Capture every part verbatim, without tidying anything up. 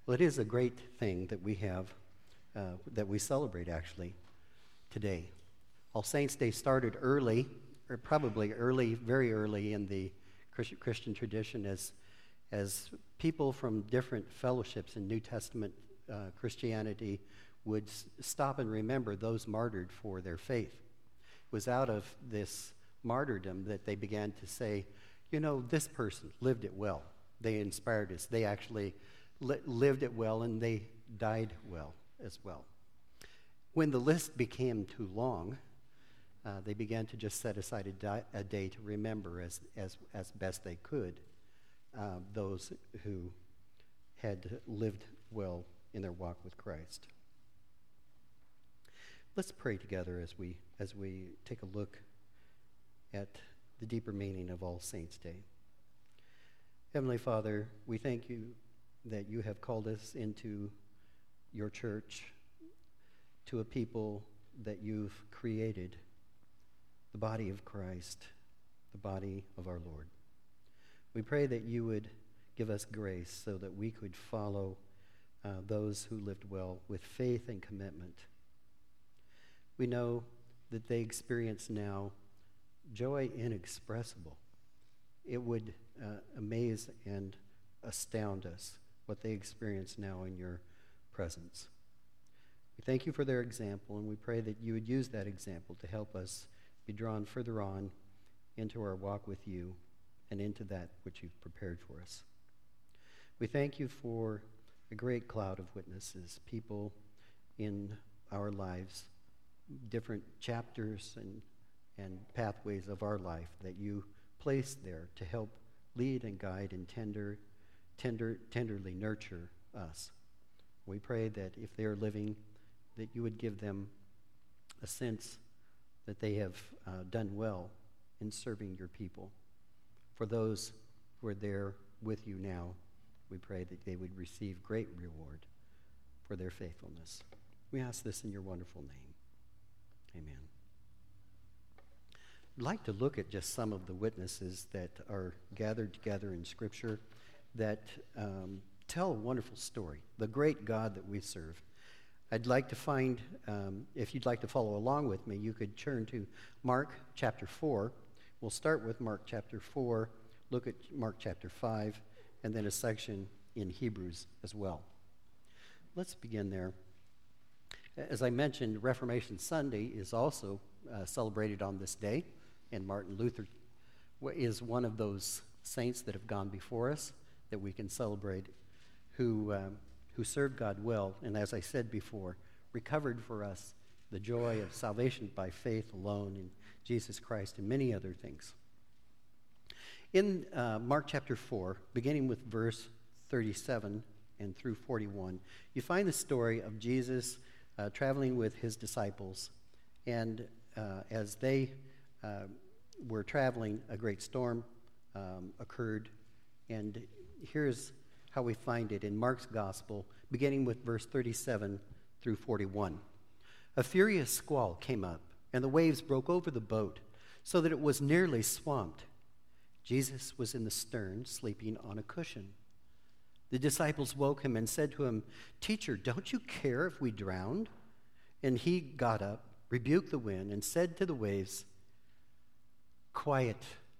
Well, it is a great thing that we have, uh, that we celebrate actually today. All Saints' Day started early, or probably early, very early in the Christian tradition, as as people from different fellowships in New Testament uh, Christianity would s- stop and remember those martyred for their faith. It was out of this martyrdom that they began to say, you know, this person lived it well. They inspired us. They actually li- lived it well, and they died well as well. When the list became too long, uh, they began to just set aside a, di- a day to remember as, as, as best they could uh, those who had lived well in their walk with Christ. Let's pray together as we as we take a look at the deeper meaning of All Saints' Day. Heavenly Father, we thank you that you have called us into your church, to a people that you've created, the body of Christ, the body of our Lord. We pray that you would give us grace so that we could follow uh, those who lived well with faith and commitment. We know that they experience now joy inexpressible. It would uh, amaze and astound us what they experience now in your presence. We thank you for their example, and we pray that you would use that example to help us be drawn further on into our walk with you and into that which you've prepared for us. We thank you for a great cloud of witnesses, people in our lives, different chapters and, and pathways of our life that you placed there to help lead and guide and tender, tender, tenderly nurture us. We pray that if they are living, that you would give them a sense that they have uh, done well in serving your people. For those who are there with you now, we pray that they would receive great reward for their faithfulness. We ask this in your wonderful name. Amen. I'd like to look at just some of the witnesses that are gathered together in Scripture that um, tell a wonderful story, the great God that we serve. I'd like to find, um, if you'd like to follow along with me, you could turn to Mark chapter four. We'll start with Mark chapter four, look at Mark chapter five, and then a section in Hebrews as well. Let's begin there. As I mentioned, Reformation Sunday is also uh, celebrated on this day, and Martin Luther is one of those saints that have gone before us that we can celebrate, who um, who served God well, and as I said before, recovered for us the joy of salvation by faith alone in Jesus Christ and many other things. In uh, Mark chapter four, beginning with verse thirty-seven and through forty-one, you find the story of Jesus uh, traveling with his disciples, and uh, as they uh, were traveling, a great storm um, occurred, and here's how we find it in Mark's gospel, beginning with verse thirty-seven through forty-one. A furious squall came up, and the waves broke over the boat, so that it was nearly swamped. Jesus was in the stern, sleeping on a cushion. The disciples woke him and said to him, "Teacher, don't you care if we drowned?" And he got up, rebuked the wind, and said to the waves, "Quiet,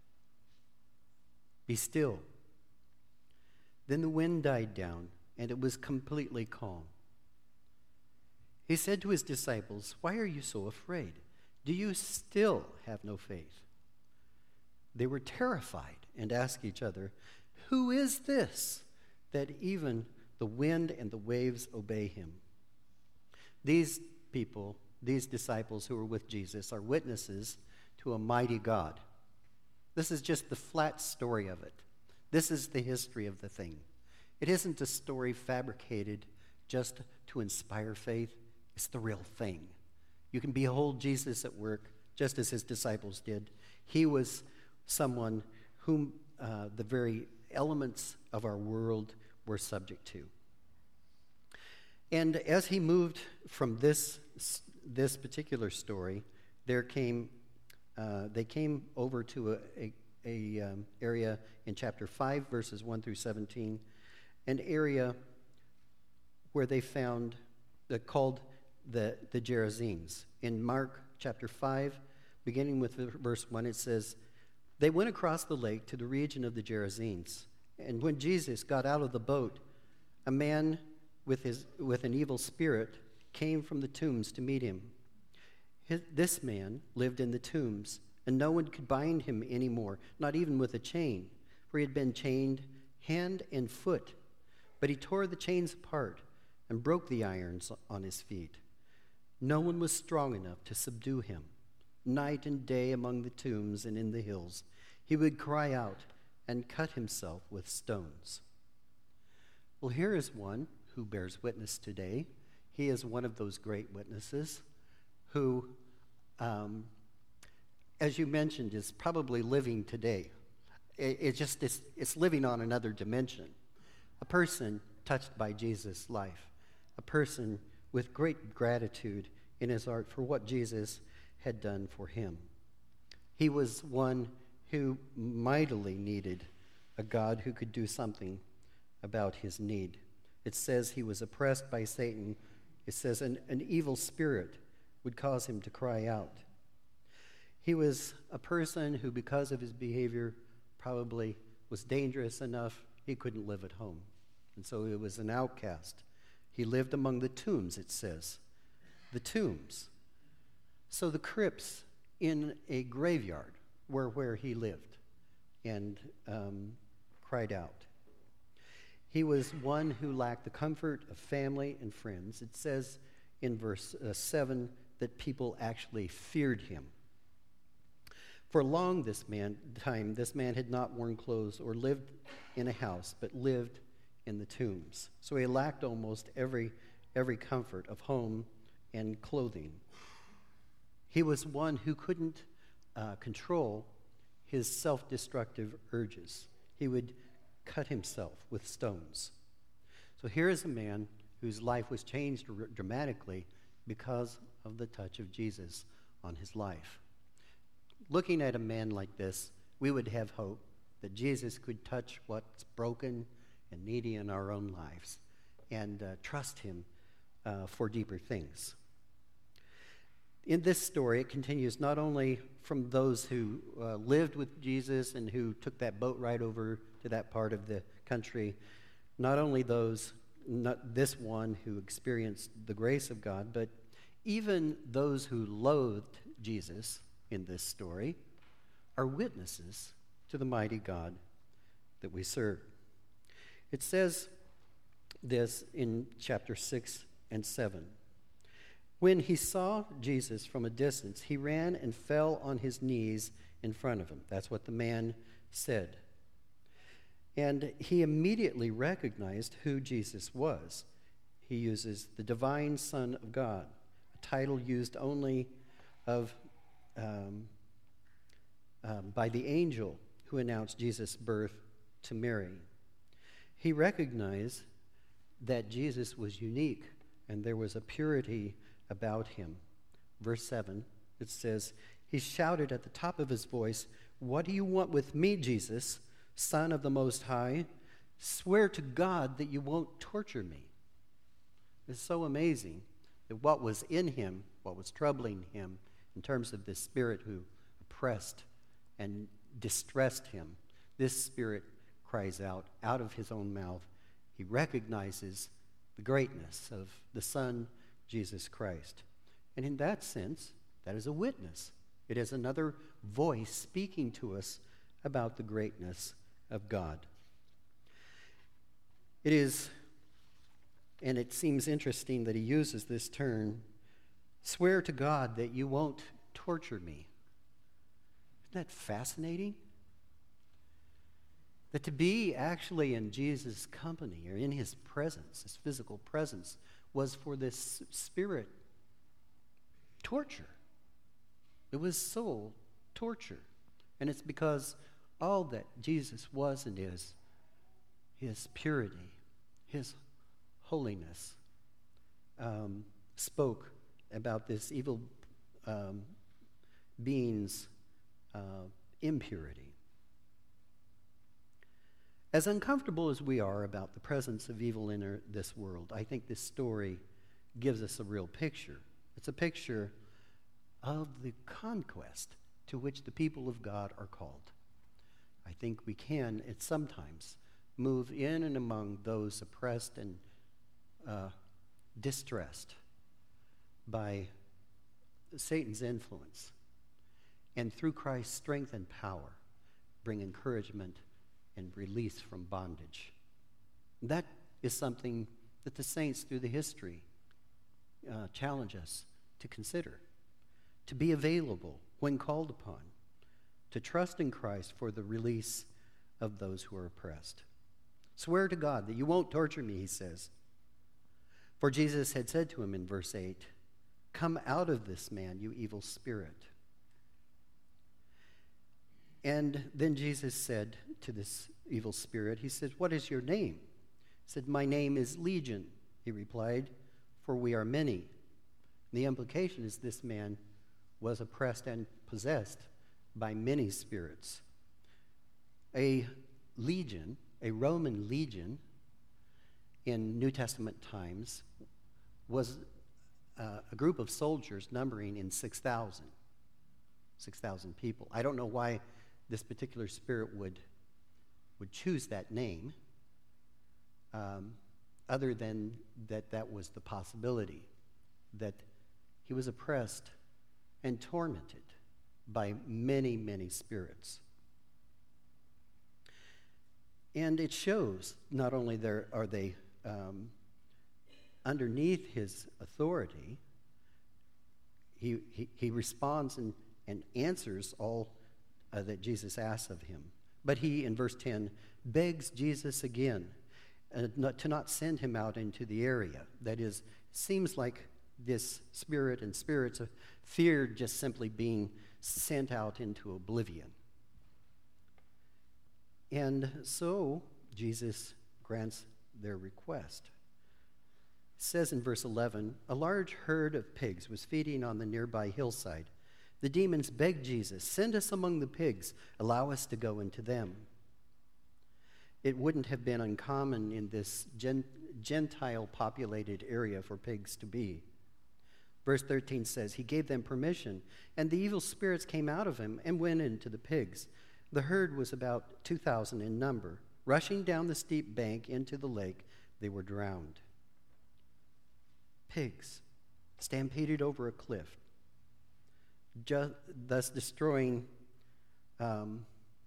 be still." Then the wind died down, and it was completely calm. He said to his disciples, "Why are you so afraid? Do you still have no faith?" They were terrified and asked each other, "Who is this, that even the wind and the waves obey him?" These people, these disciples who were with Jesus, are witnesses to a mighty God. This is just the flat story of it. This is the history of the thing. It isn't a story fabricated just to inspire faith. It's the real thing. You can behold Jesus at work just as his disciples did. He was someone whom uh, the very elements of our world were subject to. And as he moved from this, this particular story, there came, uh, they came over to a, a a um, area in chapter five, verses one through seventeen, an area where they found, uh, called the, the Gerasenes. In Mark chapter five, beginning with verse one, it says, "They went across the lake to the region of the Gerasenes. And when Jesus got out of the boat, a man with, his, with an evil spirit came from the tombs to meet him. His, this man lived in the tombs, and no one could bind him anymore, not even with a chain, for he had been chained hand and foot. But he tore the chains apart and broke the irons on his feet. No one was strong enough to subdue him. Night and day among the tombs and in the hills, he would cry out and cut himself with stones." Well, here is one who bears witness today. He is one of those great witnesses who, um, as you mentioned, is probably living today. It, it just is, it's living on another dimension. A person touched by Jesus' life, a person with great gratitude in his heart for what Jesus had done for him. He was one who mightily needed a God who could do something about his need. It says he was oppressed by Satan. It says an, an evil spirit would cause him to cry out. He was a person who, because of his behavior, probably was dangerous enough he couldn't live at home. And so he was an outcast. He lived among the tombs, it says. The tombs. So the crypts in a graveyard were where he lived and um, cried out. He was one who lacked the comfort of family and friends. It says in verse uh, seven that people actually feared him. For long this man time, this man had not worn clothes or lived in a house, but lived in the tombs. So he lacked almost every every comfort of home and clothing. He was one who couldn't uh, control his self-destructive urges. He would cut himself with stones. So here is a man whose life was changed r- dramatically because of the touch of Jesus on his life. Looking at a man like this, we would have hope that Jesus could touch what's broken and needy in our own lives and uh, trust him uh, for deeper things. In this story, it continues not only from those who uh, lived with Jesus and who took that boat ride over to that part of the country, not only those, not this one who experienced the grace of God, but even those who loathed Jesus in this story are witnesses to the mighty God that we serve. It says this in chapter six and seven. When he saw Jesus from a distance, he ran and fell on his knees in front of him. That's what the man said. And he immediately recognized who Jesus was. He uses the divine Son of God, a title used only of um, um, by the angel who announced Jesus' birth to Mary. He recognized that Jesus was unique and there was a purity about him. Verse seven, it says, he shouted at the top of his voice, "What do you want with me, Jesus, Son of the Most High? Swear to God that you won't torture me." It's so amazing that what was in him, what was troubling him in terms of this spirit who oppressed and distressed him, this spirit cries out, out of his own mouth. He recognizes the greatness of the Son, Jesus Christ. And in that sense, that is a witness. It is another voice speaking to us about the greatness of God. It is, and it seems interesting that he uses this term, swear to God that you won't torture me. Isn't that fascinating? That to be actually in Jesus' company or in his presence, his physical presence, was for this spirit torture. It was soul torture. And it's because all that Jesus was and is, his purity, his holiness, um, spoke about this evil um, being's uh, impurity. As uncomfortable as we are about the presence of evil in our, this world, I think this story gives us a real picture. It's a picture of the conquest to which the people of God are called. I think we can, at sometimes, move in and among those oppressed and uh, distressed by Satan's influence, and through Christ's strength and power, bring encouragement and release from bondage. That is something that the saints through the history uh, challenge us to consider, to be available when called upon, to trust in Christ for the release of those who are oppressed. Swear to God that you won't torture me, he says. For Jesus had said to him in verse eight, "Come out of this man, you evil spirit." And then Jesus said to this evil spirit, he said, "What is your name?" He said, "My name is Legion," he replied, "for we are many." And the implication is this man was oppressed and possessed by many spirits. A legion, a Roman legion in New Testament times, was uh, a group of soldiers numbering in six thousand. six thousand people. I don't know why this particular spirit would, would choose that name, um, other than that that was the possibility, that he was oppressed and tormented by many, many spirits. And it shows not only there are they um, underneath his authority, he, he, he responds and, and answers all uh, that Jesus asks of him. But he, in verse ten, begs Jesus again uh, not, to not send him out into the area. That is, seems like this spirit and spirits of fear just simply being sent out into oblivion. And so Jesus grants their request. It says in verse eleven, "A large herd of pigs was feeding on the nearby hillside. The demons begged Jesus, 'Send us among the pigs, allow us to go into them.' It wouldn't have been uncommon in this Gentile-populated area for pigs to be. Verse thirteen says, "He gave them permission, and the evil spirits came out of him and went into the pigs. The herd was about two thousand in number. Rushing down the steep bank into the lake, they were drowned." Pigs stampeded over a cliff, just, thus destroying um,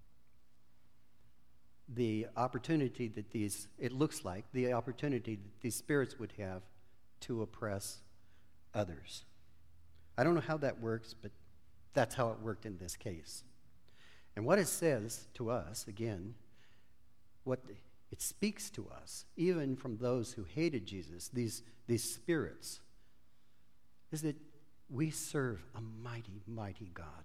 the opportunity that these, it looks like, the opportunity that these spirits would have to oppress others. I don't know how that works, but that's how it worked in this case. And what it says to us, again, what it speaks to us, even from those who hated Jesus, these, these spirits, is that we serve a mighty, mighty God.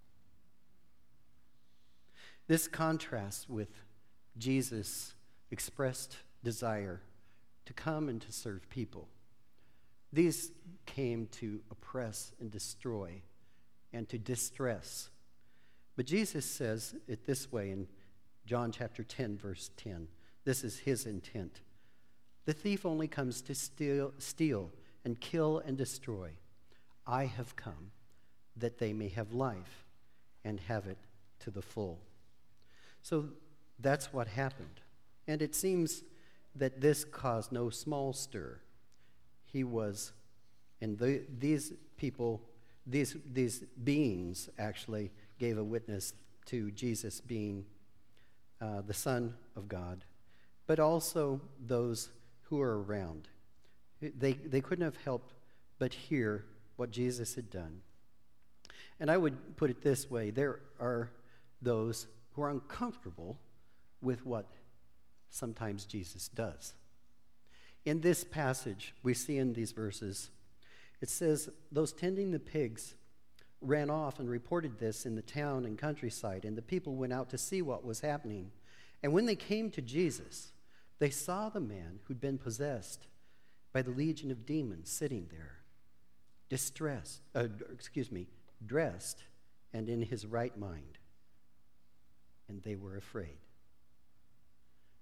This contrasts with Jesus' expressed desire to come and to serve people. These came to oppress and destroy and to distress. But Jesus says it this way in John chapter ten, verse ten. This is his intent. "The thief only comes to steal, steal and kill and destroy. I have come that they may have life and have it to the full." So that's what happened. And it seems that this caused no small stir. He was, and the, these people, these, these beings actually gave a witness to Jesus being uh, the Son of God, but also those who are around. They, they couldn't have helped but hear what Jesus had done. And I would put it this way: there are those who are uncomfortable with what sometimes Jesus does. In this passage, we see in these verses, it says, "Those tending the pigs ran off and reported this in the town and countryside, and the people went out to see what was happening. And when they came to Jesus, they saw the man who'd been possessed by the legion of demons sitting there, distressed, uh, excuse me, dressed and in his right mind. And they were afraid."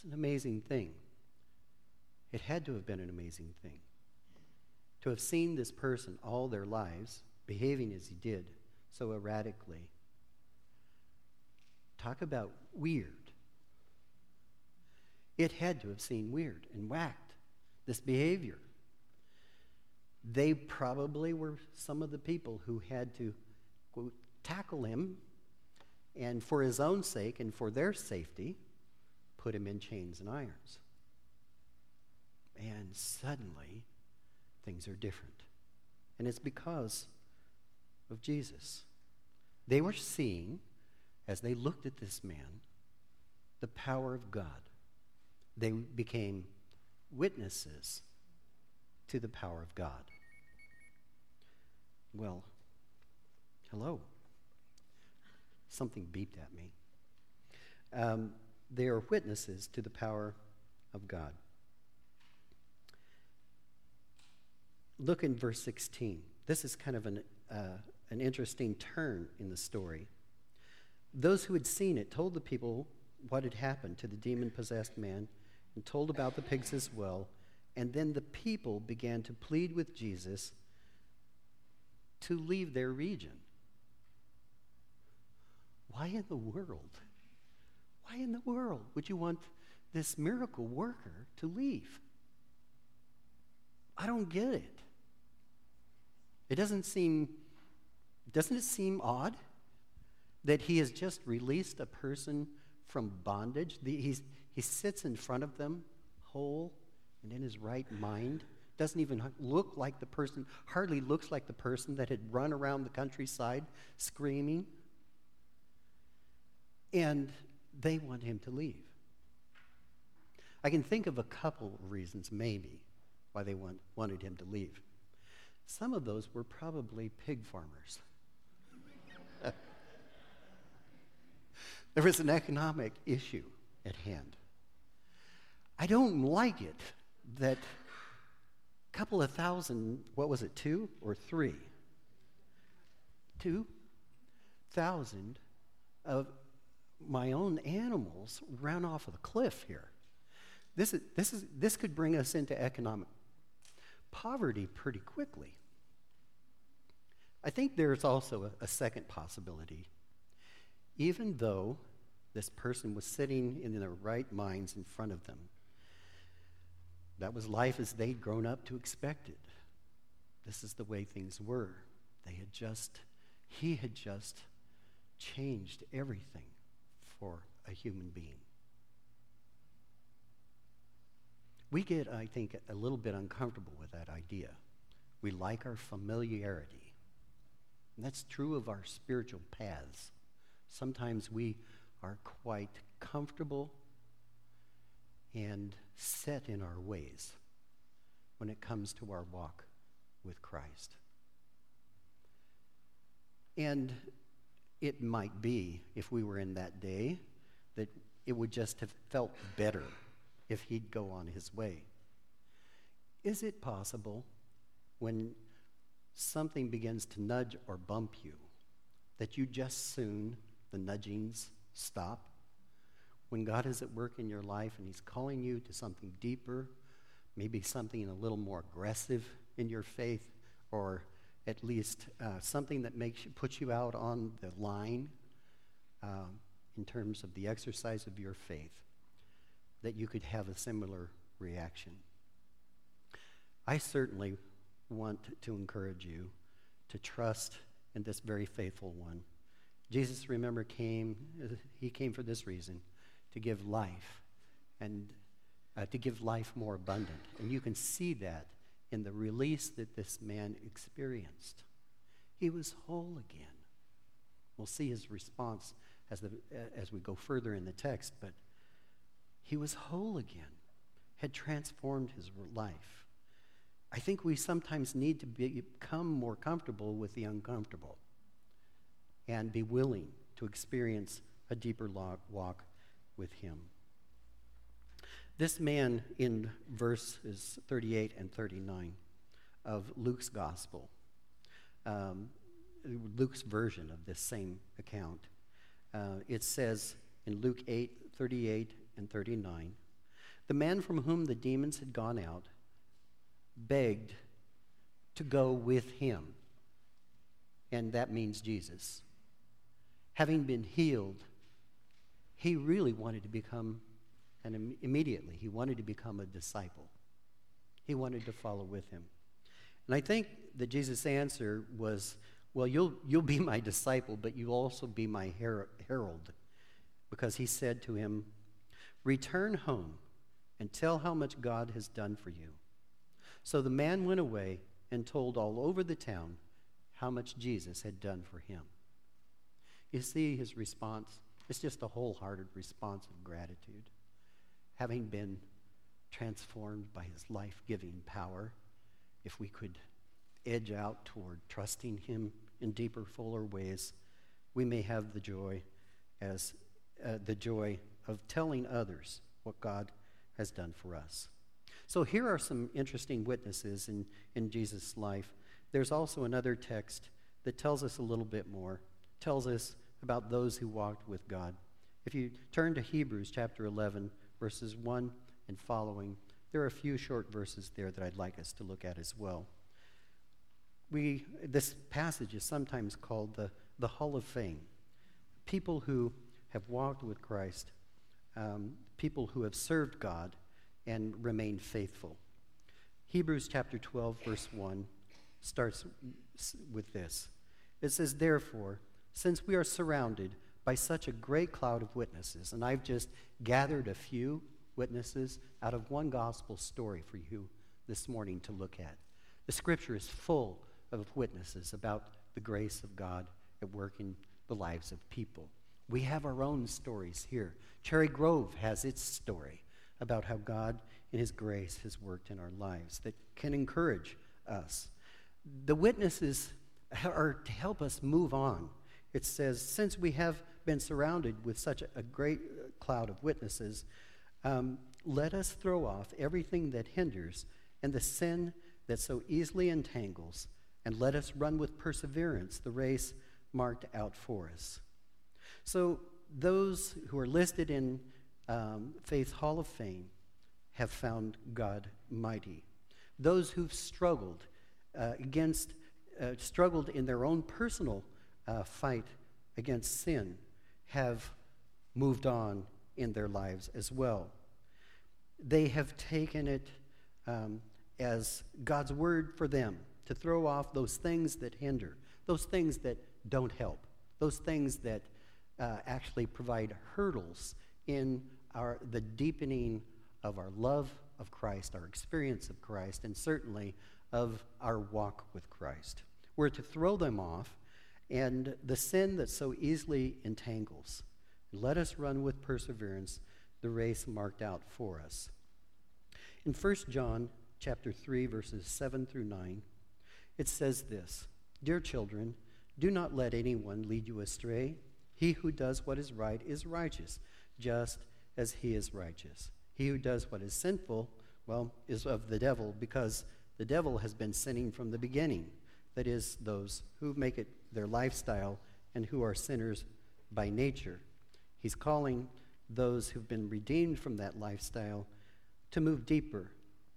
It's an amazing thing. It had to have been an amazing thing. To have seen this person all their lives behaving as he did, so erratically. Talk about weird. It had to have seemed weird and whacked, this behavior. They probably were some of the people who had to, quote, tackle him, and for his own sake and for their safety, put him in chains and irons. And suddenly, things are different. And it's because of Jesus. They were seeing, as they looked at this man, the power of God. They became witnesses to the power of God. Well, hello. Something beeped at me. Um, they are witnesses to the power of God. Look in verse sixteen. This is kind of an, uh, an interesting turn in the story. Those who had seen it told the people what had happened to the demon-possessed man and told about the pigs as well. And then the people began to plead with Jesus to leave their region. Why in the world? Why in the world would you want this miracle worker to leave? I don't get it. It doesn't seem, doesn't it seem odd that he has just released a person from bondage? The, he's, he sits in front of them whole and in his right mind. Doesn't even look like the person, hardly looks like the person that had run around the countryside screaming. And they want him to leave. I can think of a couple of reasons, maybe, why they want, wanted him to leave. Some of those were probably pig farmers. There was an economic issue at hand. I don't like it that a couple of thousand, what was it, two or three? Two thousand of my own animals ran off of the cliff here. This is this is this could bring us into economic poverty pretty quickly. I think there's also a, a second possibility. Even though this person was sitting in their right minds in front of them, that was life as they'd grown up to expect it. This is the way things were. They had just, he had just changed everything for a human being. We get, I think, a little bit uncomfortable with that idea. We like our familiarity. And that's true of our spiritual paths. Sometimes we are quite comfortable and set in our ways when it comes to our walk with Christ. And it might be, if we were in that day, that it would just have felt better if he'd go on his way. Is it possible when something begins to nudge or bump you that you just soon, the nudgings stop? When God is at work in your life and he's calling you to something deeper, maybe something a little more aggressive in your faith, or at least uh, something that makes you, puts you out on the line uh, in terms of the exercise of your faith, that you could have a similar reaction. I certainly want to encourage you to trust in this very faithful one. Jesus, remember, came, he came for this reason, to give life, and uh, to give life more abundant. And you can see that in the release that this man experienced. He was whole again. We'll see his response as, the, as we go further in the text, but he was whole again, had transformed his life. I think we sometimes need to be, become more comfortable with the uncomfortable and be willing to experience a deeper walk with him. This man in verses thirty-eight and thirty-nine of Luke's gospel, um, Luke's version of this same account, uh, it says in Luke eight, thirty-eight and thirty-nine, The man from whom the demons had gone out begged to go with him, and that means Jesus. Having been healed, he really wanted to become, and im- immediately, he wanted to become a disciple. He wanted to follow with him. And I think that Jesus' answer was, well, you'll, you'll be my disciple, but you'll also be my her- herald. Because he said to him, return home and tell how much God has done for you. So the man went away and told all over the town how much Jesus had done for him. You see his response? It's just a wholehearted response of gratitude. Having been transformed by his life-giving power, if we could edge out toward trusting him in deeper, fuller ways, we may have the joy as uh, the joy of telling others what God has done for us. So here are some interesting witnesses in, in Jesus' life. There's also another text that tells us a little bit more, tells us about those who walked with God. If you turn to Hebrews chapter eleven, verses one and following, there are a few short verses there that I'd like us to look at as well. We, this passage is sometimes called the, the Hall of Fame. People who have walked with Christ, um, people who have served God and remained faithful. Hebrews chapter twelve, verse one starts with this. It says, therefore, since we are surrounded by such a great cloud of witnesses, and I've just gathered a few witnesses out of one gospel story for you this morning to look at. The scripture is full of witnesses about the grace of God at work in the lives of people. We have our own stories here. Cherry Grove has its story about how God in his grace has worked in our lives that can encourage us. The witnesses are to help us move on. It says, since we have been surrounded with such a great cloud of witnesses, um, let us throw off everything that hinders and the sin that so easily entangles, and let us run with perseverance the race marked out for us. So those who are listed in um, Faith's Hall of Fame have found God mighty. Those who've struggled uh, against, uh, struggled in their own personal uh, fight against sin have moved on in their lives as well. They have taken it um, as God's word for them to throw off those things that hinder, those things that don't help, those things that uh, actually provide hurdles in our the deepening of our love of Christ, our experience of Christ, and certainly of our walk with Christ. We're to throw them off, and the sin that so easily entangles. Let us run with perseverance the race marked out for us. In First John chapter three, verses seven through nine, it says this, dear children, do not let anyone lead you astray. He who does what is right is righteous, just as he is righteous. He who does what is sinful, well, is of the devil, because the devil has been sinning from the beginning. That is, those who make it their lifestyle and who are sinners by nature. He's calling those who've been redeemed from that lifestyle to move deeper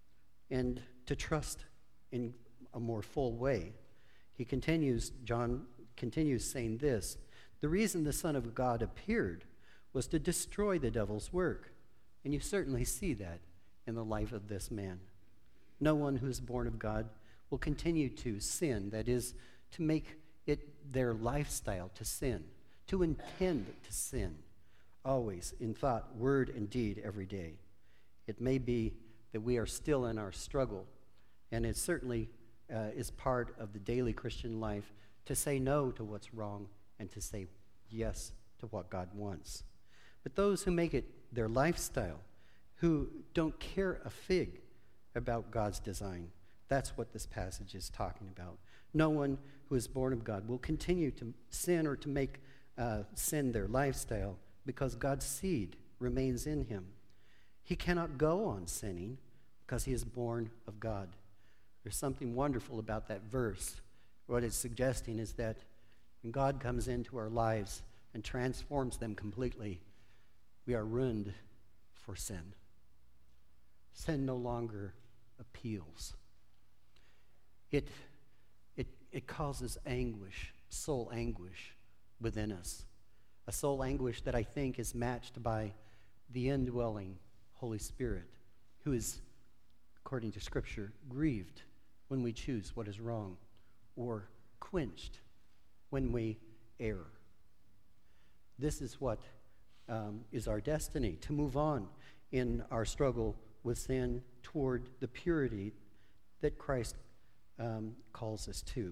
and to trust in a more full way. He continues, John continues saying this, the reason the Son of God appeared was to destroy the devil's work. And you certainly see that in the life of this man. No one who is born of God will continue to sin, that is, to make it their lifestyle to sin, to intend to sin, always in thought, word, and deed every day. It may be that we are still in our struggle, and it certainly uh, is part of the daily Christian life to say no to what's wrong and to say yes to what God wants. But those who make it their lifestyle, who don't care a fig about God's design, that's what this passage is talking about. No one who is born of God will continue to sin or to make uh, sin their lifestyle because God's seed remains in him. He cannot go on sinning because he is born of God. There's something wonderful about that verse. What it's suggesting is that when God comes into our lives and transforms them completely, we are ruined for sin. sin no longer appeals. It, it, it causes anguish, soul anguish within us. A soul anguish that I think is matched by the indwelling Holy Spirit, who is, according to Scripture, grieved when we choose what is wrong, or quenched when we err. This is what um, is our destiny, to move on in our struggle with sin toward the purity that Christ um, calls us to.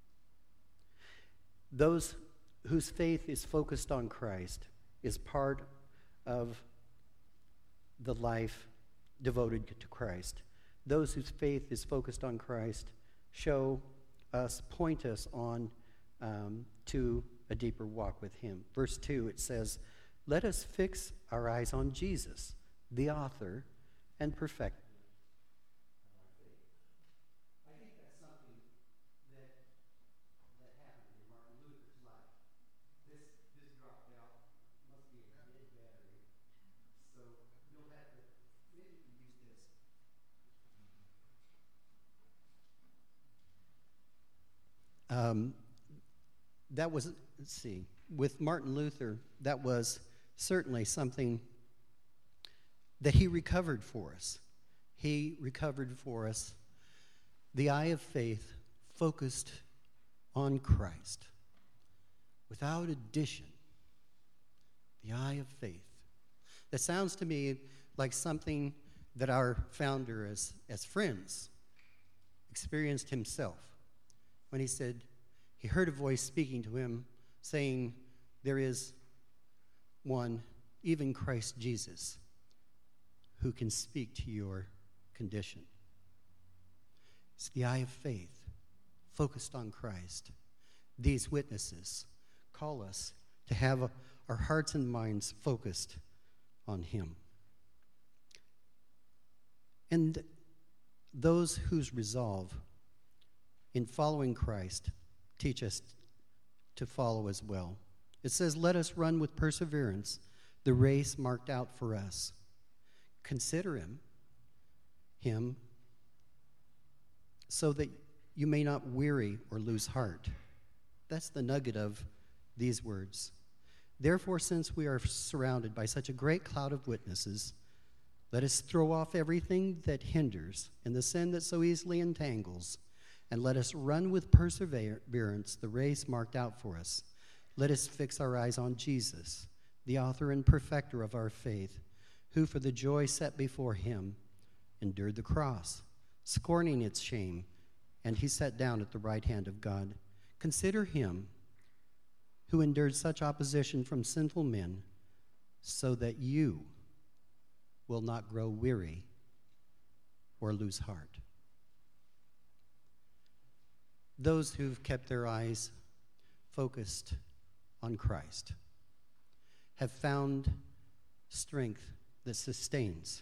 Those whose faith is focused on Christ is part of the life devoted to Christ. Those whose faith is focused on Christ show us, point us on um, to a deeper walk with him. Verse two, it says, "Let us fix our eyes on Jesus, the author and perfecter." I think that's something that, that happened in Martin Luther's life. This, this dropped out, must be a dead battery. So you'll have to, maybe you can use this. Um, that was, let's see, with Martin Luther, that was certainly something that he recovered for us. He recovered for us the eye of faith focused on Christ. Without addition, the eye of faith. That sounds to me like something that our founder, as, as friends, experienced himself when he said he heard a voice speaking to him saying, "There is one, even Christ Jesus, who can speak to your condition." It's the eye of faith focused on Christ. These witnesses call us to have a, our hearts and minds focused on him. And those whose resolve in following Christ teach us to follow as well. It says, "Let us run with perseverance the race marked out for us." Consider him, him, so that you may not weary or lose heart. That's the nugget of these words. "Therefore, since we are surrounded by such a great cloud of witnesses, let us throw off everything that hinders and the sin that so easily entangles, and let us run with perseverance the race marked out for us. Let us fix our eyes on Jesus, the author and perfecter of our faith, who for the joy set before him endured the cross, scorning its shame, and he sat down at the right hand of God. Consider him who endured such opposition from sinful men, so that you will not grow weary or lose heart." Those who've kept their eyes focused on Christ have found strength that sustains.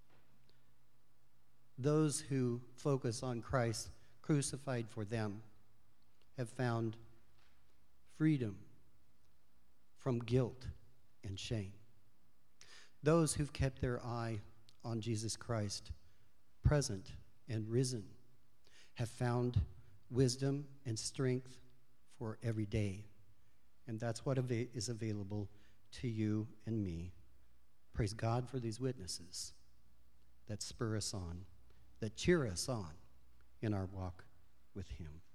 Those who focus on Christ crucified for them have found freedom from guilt and shame. Those who've kept their eye on Jesus Christ, present and risen, have found wisdom and strength for every day. And that's what ava- is available to you and me. Praise God for these witnesses that spur us on, that cheer us on in our walk with him.